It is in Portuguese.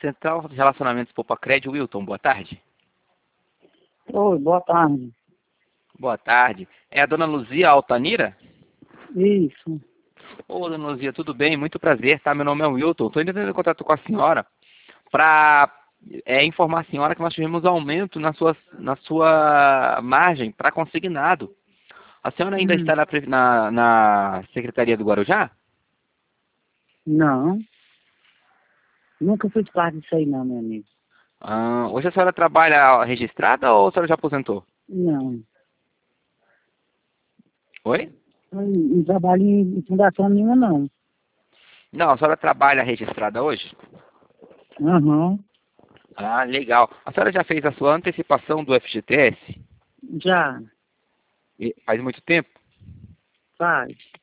Central de Relacionamentos Popacred, Wilton, boa tarde. Oi, boa tarde. Boa tarde. É a dona Luzia Altanira? Isso. Ô, dona Luzia, tudo bem? Muito prazer, tá? Meu nome é Wilton. Estou entrando em contato com a senhora para informar a senhora que nós tivemos aumento na sua margem para consignado. A senhora ainda está na Secretaria do Guarujá? Não, nunca fui de parte disso aí não, meu amigo. Ah, hoje a senhora trabalha registrada ou a senhora já aposentou? Não. Oi? Não trabalho em fundação nenhuma, não. Não, a senhora trabalha registrada hoje? Aham, Ah, legal. A senhora já fez a sua antecipação do FGTS? já, Faz muito tempo? faz.